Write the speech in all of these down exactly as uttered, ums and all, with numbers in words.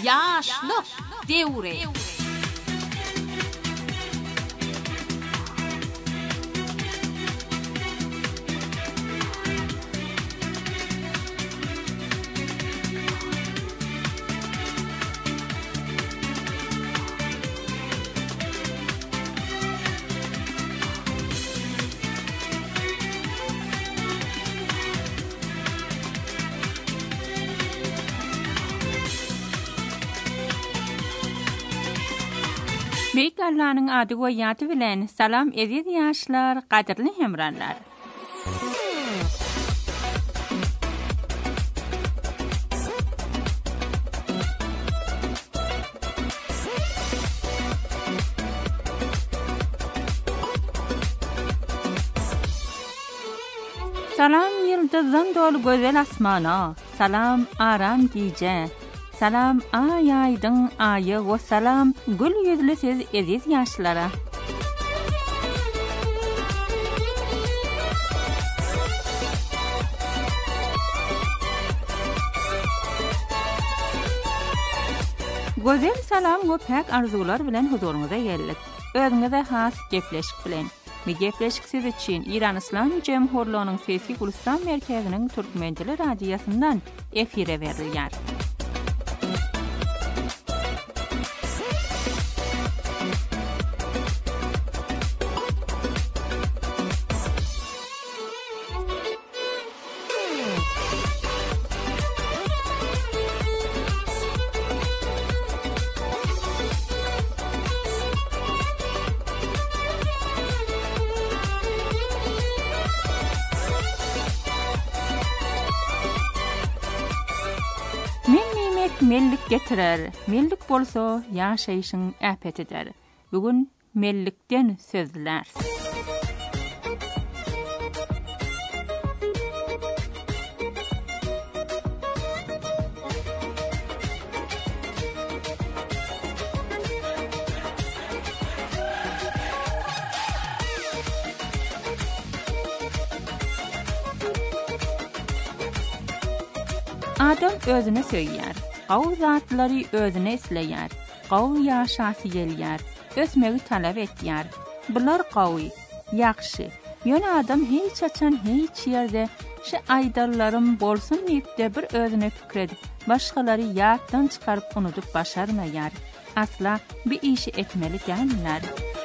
Yaşlık devri. Büyük Allah'ın adı goýaty bilen salam eziz ýaşlar, gadirli hemranlar. Salam ýyldızdan dolu gözel asmana, salam aram giýje. Salam ay aýdyň aýy we salam gül ýüzlü siz eziz ýaşlara. Gözel salam we pek arzular bilen huzuruňyza geldik. Özüňize has gepleşik bilen. Bu gepleşik siz için İran İslam Cemhurluğunyň Sesi Gulistan merkeziniň Türkmen dili radiosundan efire berilýär. Mellik getirer. Mellik bolsa ýaşaýyşyň äpetidir. Bugün mellikden sözler. Adam özüne söýýär. Gaw zatlary özüne isleýär. Gaw ýaşasy gelýär. Ösmegi talap etýär. Bular gawy, ýakşy. Ýöne adam hiç açan hiç ýerde şu aýdarlarym bolsun diýipde bir özüne pikir edip, başgalary ýatdan çykaryp unutup başarmaýar. Asla bir işi etmeli däldiler.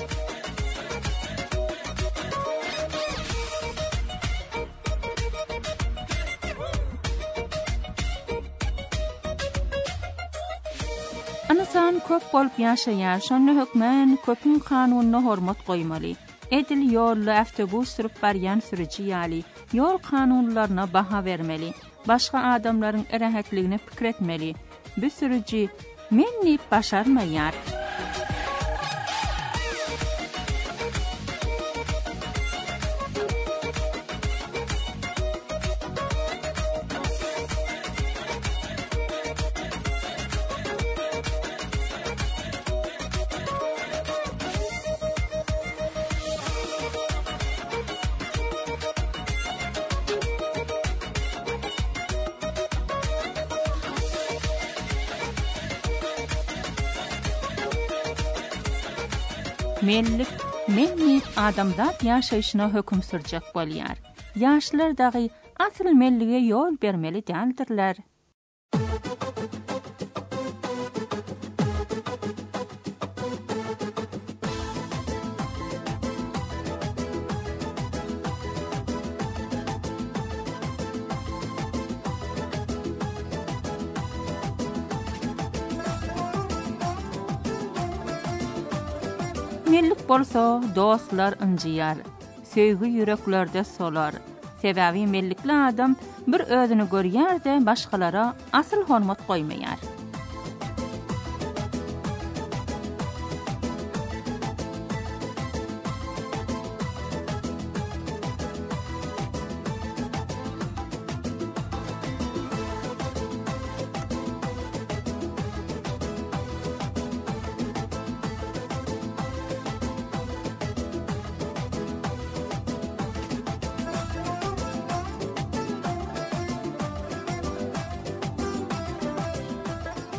Anasan köp bolup ýaşaýar, şonu hökmen köpüň kanunyna hormat goýmaly. Edil ýolly awtobus sürüp barýan sürüji ýaly, ýol kanunlaryna baha bermeli, başga adamlaryň erahatligine pikir etmeli. Bu sürüji men diýip başarmaýar. Mellik, menlik adamzat ýaşaýyşyna höküm sürjek bolýar. Ýaşlar dagy asyl mellige ýol bermeli däldirler. Mellik bolsa dostlar ynjyýar, söýgü ýüreklerde solar. Sebäbi mellikli adam bir özüni görýär-de başgalara asyl hormat goýmaýar.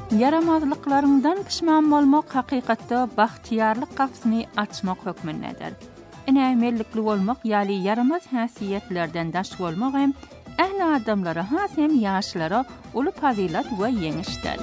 yaramazlıklarından pişman bolmak haqiqatda baxtiyarlık qapsyny açmak hökmündedir. Ine mellikli bolmak ýaly yaramaz häsiýetlerden daş bolmak hem ähli adamlara has hem ýaşlara uly fazilat we ýeňişdir.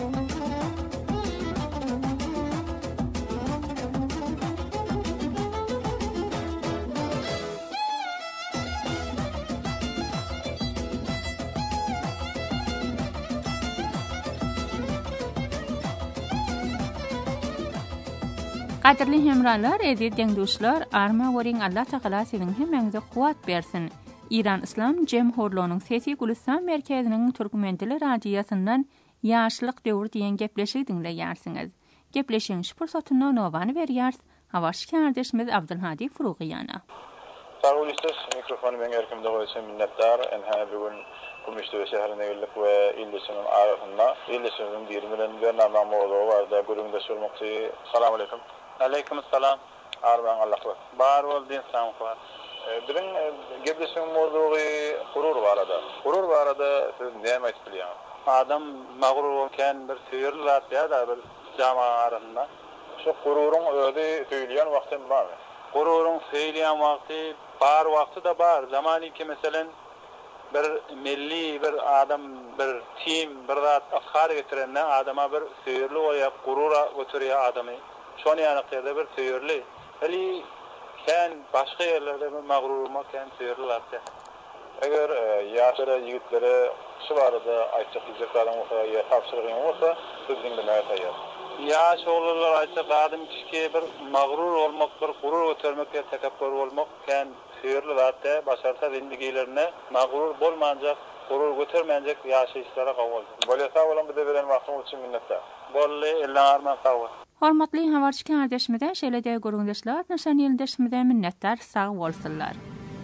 Qadirli hemralar, eziz deňduşlar, arma wering Allah Taala siziň hemeňize kuwat bersin. İran İslam Jemhurluğunyň Sesi Gulistan merkeziniň Türkmendili radiýasyndan ýaşlyk döwür diýen gepleşik dinleýärsiňiz. Gepleşiň pursatyny nowany berýärs. Hawaş kardeşimiz Abdulhadi Furugyana. Sağ olasy, mikrofonu meň erkimde goýsam minnetdar. Enha bugün Gümüşdöwe şäherine geldik we illesiniň arasynda illesiniň ýermelen bir namam bolup barda gurunda sormakçy. Salam aleykum. Aleyküm selam. Arman Allah var. Bar bol diýen salam var. Birin gepleşiň mowdugy gurur barada. Gurur barada siz näme aýtyp bilýär? Adam magrur bolken bir söýürli zat ýa-da bir jamaa arasynda. Şu gururyň özi söýleýän wagty barmy? Gururyň söýleýän wagty bar wagty da bar. Zamaniki meselen bir milli bir adam bir team bir zat akar getirenden adama bir söýürli goýup gurura götürýär adamy. Şonu ýanykda bir söýürli. Heli sen başga ýerlerde bir magrur bolmak sen söýürli zat. Eger ýaşlara ýigitlere şu barada aýtjak ýerlerden ýa tapşyrygyň bolsa, siz dinlemäge taýýar. Ýaş oglanlar aýtsa adam kişiге bir magrur bolmak, bir gurur götürmek, tekabbür bolmak sen söýürli zat. Başarsa zindigilerine magrur bolmanjak, gurur götürmenjek ýaşaýyşlara gawal. Bolýasa bolan bir de beren wagtyň üçin minnetdar. Bolle ellerine sağ Hormatly habarçy kardeşimizden şeýle-de görüňdeşler, näşan ýerdeşimizden minnetdar, sag bolsunlar.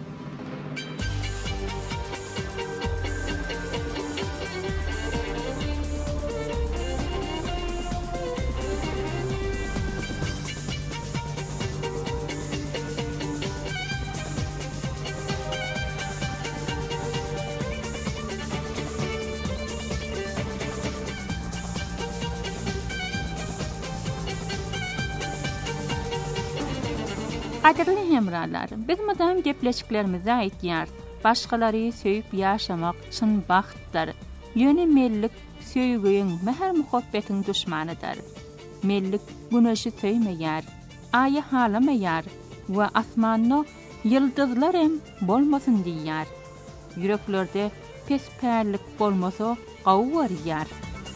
Qadirli hemralar, biz madam gepleşiklerimize aýtýar. Başgalary söýüp ýaşamak çyn bagtdyr. Ýöne mellik söýgüň, mehr muhabbetiň düşmanydyr. Mellik güneşi söýmeýär, aýy halamaýar we asmanyny ýyldyzlar hem bolmasyn diýýär. Ýüreklerde pesperlik bolmasa gawy barýar.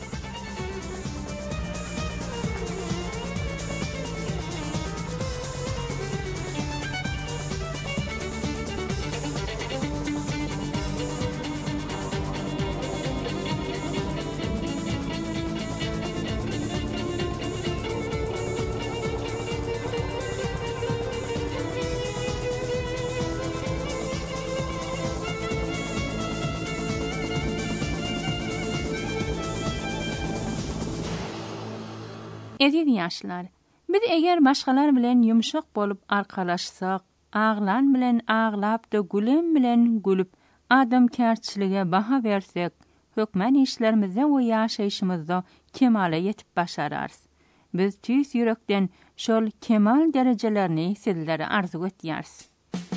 Eziz ýaşlar, biz eger başgalar bilen ýumşak bolup arkalaşsak, ağlan bilen ağlap da gülüm bilen gülüp adamkärçilige baha bersek, hökmen işlerimize we ýaşaýşymyzda kemale ýetip başararys. Biz tüýs ýürekden şol kemal derejelerini sizlere arzu etýäris.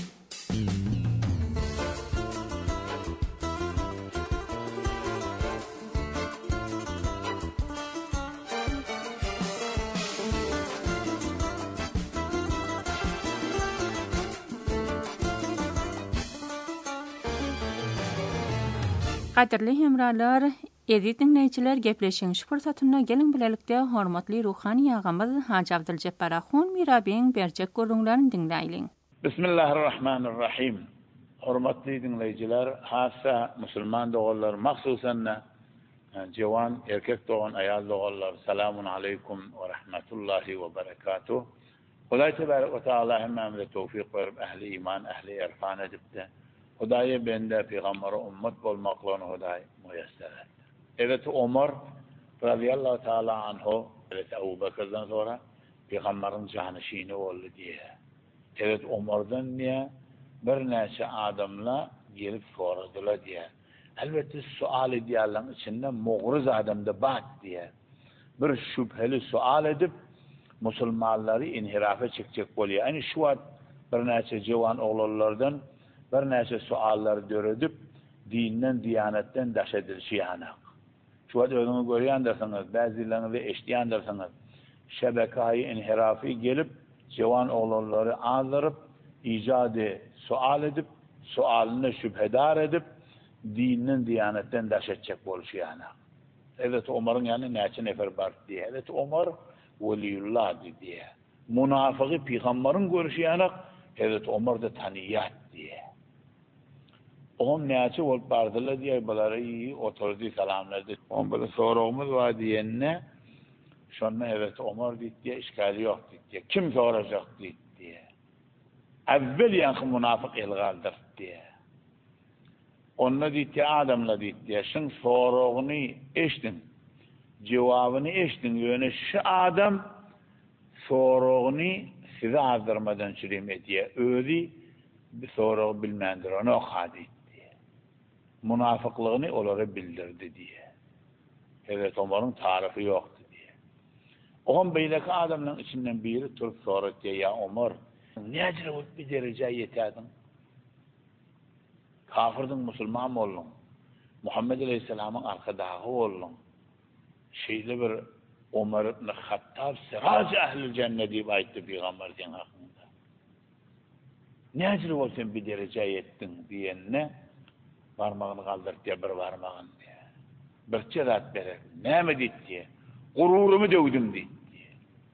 Qadirli hemralar, eziz dinleýijiler, gepleşiň pursatyna geliň bilelikde hormatly ruhany ýagymyz Haji Abduljabbar Ahun Mirabiň berjek görüňlerini dinleýiň. Bismillahirrahmanirrahim. Hormatly dinleýijiler, hassa musulman dogallar, maksusan jewan erkek dogan aýal dogallar, salamun aleykum we rahmetullahi we berekatuh. Hudaý tebarek we taala hemmemize tawfik berip ähli iman, ähli irfan edipdi. Hudaýa bende peygambere ummet bolmaklaryny Hudaý muýasser etdi. Evet, Ömer radiyallahu taala anhu, evet Abu Bakr'dan sonra peygamberin janişini boldy diýe. Evet, Ömerden niye bir näçe adamla gelip soradylar diýe. Elbette sual ediyorlar içinde muğriz adamda bat diye. Bir şüpheli sual edip Müslümanları inhirafa çekecek boluyor. Yani şu an bir neçe civan oğullardan bir neçe suallar döredip dinden, diyanetten daş edilişi yani. Şu an özünü görüyen dersiniz, bazılarını eşleyen dersiniz. Şebekayı inhirafı gelip civan oğulları ağlarıp icadı sual edip sualını şüphedar edip dinin, diyanetten daş edecek boluşu yani. Evet Ömer'in yani neçe nefer var diye. Evet Ömer Veliyullah diye. Münafıkı peygamberin görüşü yani. Evet Ömer de taniyat diye. On neçe olup bardılar diye baları iyi oturdu salamladı. On böyle sorağımız var diyenne şonna evet Ömer diye işgali yok diye. Kim soracak diye. Evvel yankı münafık ilgaldir diye. Onunla diye adamla diye. Şun sorağını eştin. Cevabını eştin. Yani şu adam sorağını size azdırmadan çürüme diye. Öyle bir sorağı bilmendir. Onu okadi diye. Münafıklığını onlara bildirdi diye. Evet Ömer'in tarifi yoktu diye. On beyleki adamların içinden biri turup sorar diye. Ya Ömer ne acele olup bir derece yeterdin? Kafirdin Müslüman mı oldun? Muhammed Aleyhisselam'ın arkadağı oldun. Şeyli bir Ömer ibn Hattab siraj ehl-i cennet diye ayıttı Peygamber'in hakkında. Ne acele olsun bir derece yettin diyenine parmağını kaldır diye bir parmağını diye. Bir çerat verir. Ne mi dit diye. Gururumu dövdüm dit diye.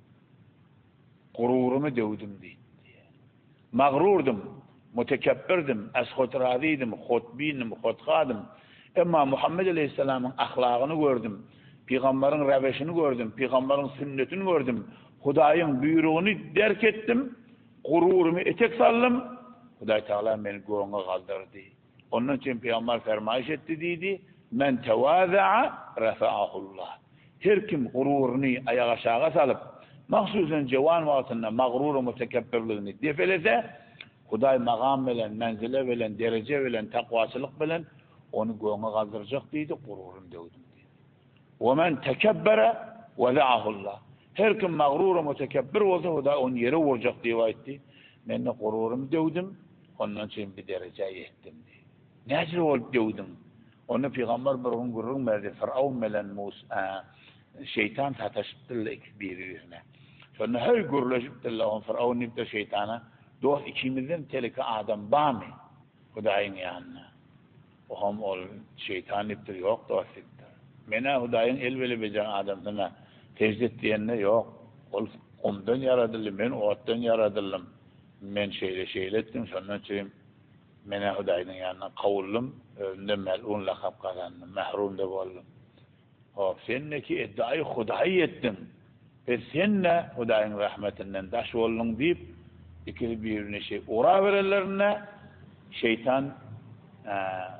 Gururumu dövdüm dit diye. Mağrurdum. Mütekebbirdim, eshotradidim, hutbinim, hutkadım. Ama Muhammed Aleyhisselam'ın ahlakını gördüm. Peygamberin reveşini gördüm. Peygamberin sünnetini gördüm. Hudayın buyruğunu derk ettim. Gururumu etek saldım. Huday Teala beni göğüne kaldırdı. Onun için Peygamber fermayış etti dedi. Men tevaza'a refa'ahullah. Her kim gururunu ayağa aşağı salıp mahsusen cevan vaatında mağruru mütekebbirliğini defelese Huday maqam bilen, menzile bilen, derece bilen, takvaçılık bilen onu göğüne kaldıracak deydi, gururun dövdüm deydi. وَمَنْ تَكَبَّرَ وَذَعَهُ اللّٰهِ Her kim mağrur mütekebbir olsa Huday onu yere vuracak diye etti. Ben de gururumu dövdüm, onun için bir dereceye yettim diye. Necil olup dövdüm? Onu Peygamber bir gün gururun verdi. Firavun bilen Musa, şeytan sataşıptırla birbirine. Sonra her gururlaşıptırla on Firavun nipte şeytana dost ikimizden telika adam bağ mı? Hudayın yanına. O hem ol şeytan niptir yok dostiktir. Mena Hudayın elbeli becan adamına tecdet diyenine yok. Ol ondan yaradıldım, ben ottan yaradıldım. Men şeyle şeyle ettim, sonra çeyim mena Hudayın yanına kavullum, önde melun lakab kazandım, mahrum da oldum. Hop senneki iddiayı Hudayı ettin. Ve senne Hudayın rahmetinden daş oldun deyip ikili birbirine şey uğra verenlerine şeytan e,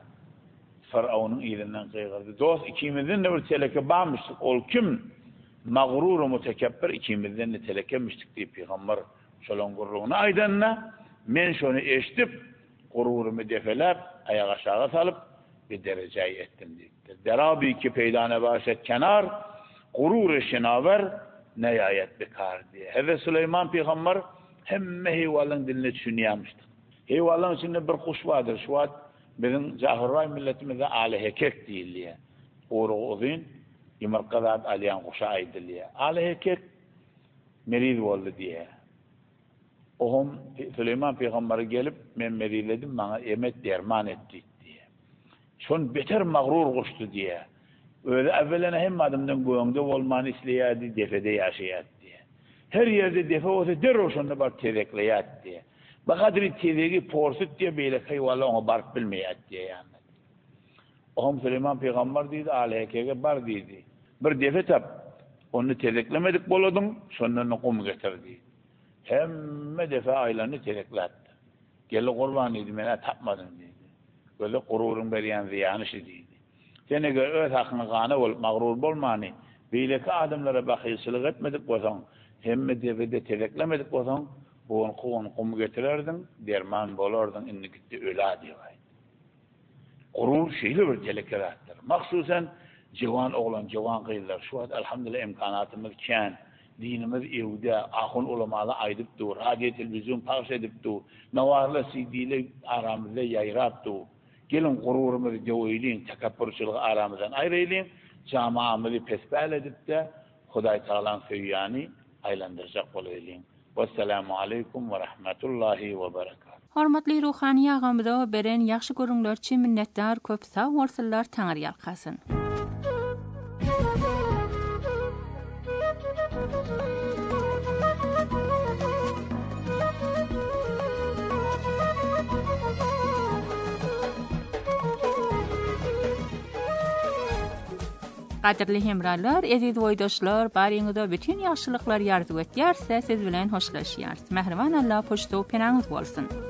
Firavun'un iyilinden kıygırdı. Dost ikimizden de bir teleke bağmıştık. Ol kim? Mağrur-u mütekebbir ikimizden de telekemiştik diye Peygamber şolun gurruğuna aydanına men şonu eşitip gururumu defelep ayağa aşağı salıp bir dereceyi ettim deyip. Derabi ki peydane başet kenar gurur-u şinaver neyayet bekar diye. Heve Süleyman Peygamber hemme heyvalın diline düşünüyormuştu. Heyvalın içinde bir kuş vardır. Şu an bizim Cahurvay milletimizde Ali Hekek deyiliyor. Oğru uzun, yumurkadat aliyan kuşa aydılıyor. Ali Hekek meriz oldu diye. Oğum Süleyman Peygamber'e gelip ben merizledim bana emet derman etti diye. Şun beter mağrur kuştu diye. Öyle evvelene hem adımdan göğünde olmanı isteyadi, defede yaşayat diye. Her yerde defe olsa derro şunda bar tezekleyat diye. Bakadri tezegi porsut diye böyle hayvalla ona bark bilmeyat diye yani. Oğum Süleyman Peygamber deydi, aleyhekege bar deydi. Bir defe tap, onu tezeklemedik boladın, sondan kum getirdi. Hemme defe aylarını tezekletti. Geli kurban idi, mena tapmadın deydi. Böyle gururun beriyen ziyanışı deydi. Sene göre öz hakkını gana olup mağrur bolmani, beyleki adamlara bakıyısılık etmedik bolsan, hemme defede tezeklemedik bolsan, Oğun kuğun kumu getirerdin, derman bolardın, inni gitti öla diye. gurur şeyli bir telekeratdır. Maksusen cevan oğlan, cevan kıyılar. Şu an elhamdülillah imkanatımız kən, dinimiz evde, ahun ulamalı aydıptı, radyo, televizyon paylaş ediptü, navarla C D'li aramızda yayraptı. Gelin gururumuzu cevayliyin, tekappürçülüğü aramızdan ayrıyliyin, camaamızı pesbel edip de Huday Taala'nın feyyani aylandıracak olayliyin. Vesselamu aleykum ve rahmetullahi ve berekatuhu. Hormatly ruhani ýagymyza beren ýaxşy görüňler üçin minnetdar, köp sag bolsunlar, taňar ýalkasyn. Qadirli hemrallar, eziz boýdaşlar, baryňyzda bütün ýaxşylyklar ýarzyp ötýärse, siz bilen hoşlaşýar. Mehriban Allah poçto penaňyz bolsun.